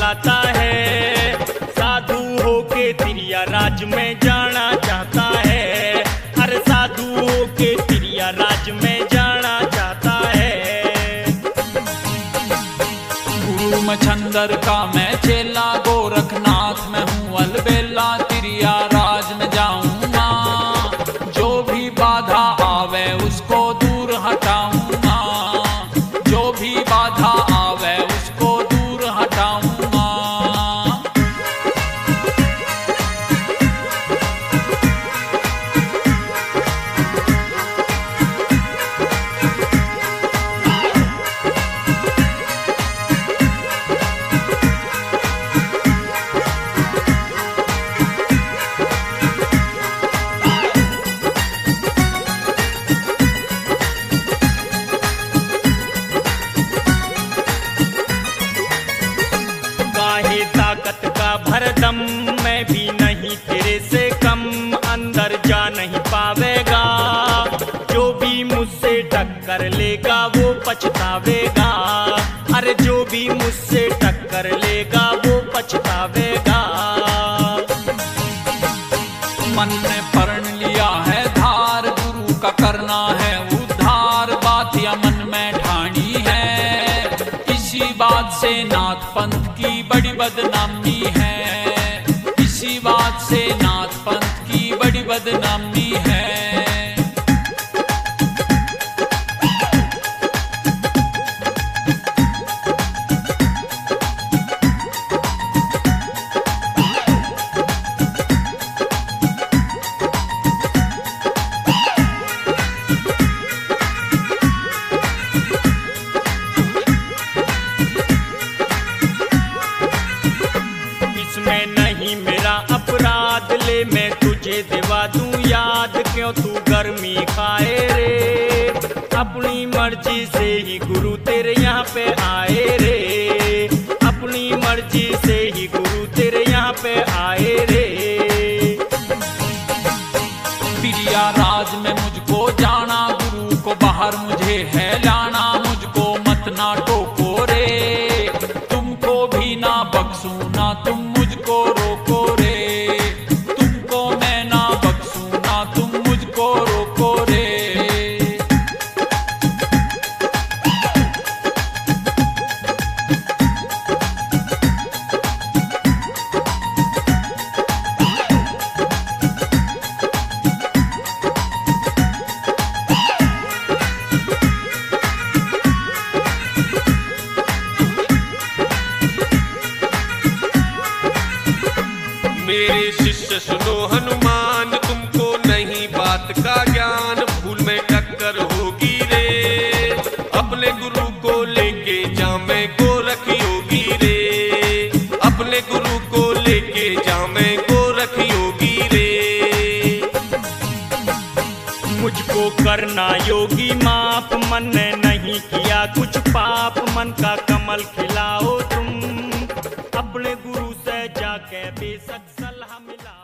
कहलाता है। साधु होके तिरिया राज में जाना चाहता है, हर साधु होके तिरिया राज में जाना चाहता है। गुरु मछंदर का मैं चेला, गोरखनाथ में हूँ अलबेला, तिरिया राज में जाऊंगा। जो भी बाधा आवे उसको दूर हटाऊंगा, जो भी बाधा आवे उसको दूर हटाऊंगा। ताकत का भरदम मैं भी नहीं तेरे से कम, अंदर जा नहीं पावेगा। जो भी मुझसे टक्कर लेगा वो पछतावेगा, अरे जो भी मुझसे टक्कर लेगा वो पछतावेगा। मन ने परण लिया है धार, गुरु का करना है उद्धार, बात या मन में ठानी है। इसी बात से नाथ पंथ की बड़ी बदनामी है, इसी बात से नाथ पंथ की बड़ी बदनामी है। इसमें नहीं मेरा अपराध, ले मैं तुझे दिवा दूं याद, क्यों तू गर्मी खाए रे। अपनी मर्जी से ही गुरु तेरे यहाँ पे आए रे, अपनी मर्जी से ही गुरु तेरे यहाँ पे आए रे। तिरिया राज में मुझको जाना, गुरु को बाहर मुझे है लाना, मुझको मत ना टोको रे। तुमको भी ना बख्शूं ना तुम मुझको रोको रे, तुमको मैं ना बख्शूं ना तुम मुझको रोको रे। मेरे शिष्य सुनो हनुमान, तुमको नहीं बात का ज्ञान, भूल में टक्कर होगी रे। अपने गुरु को लेके जामे को रखी होगी रे, अपने गुरु को लेके जामे को रखी होगी रे। मुझको करना योगी माप, मन ने नहीं किया कुछ पाप, मन का कमल खिलाओ तुम, अपने गुरु से जाके बेशक सलाह मिला।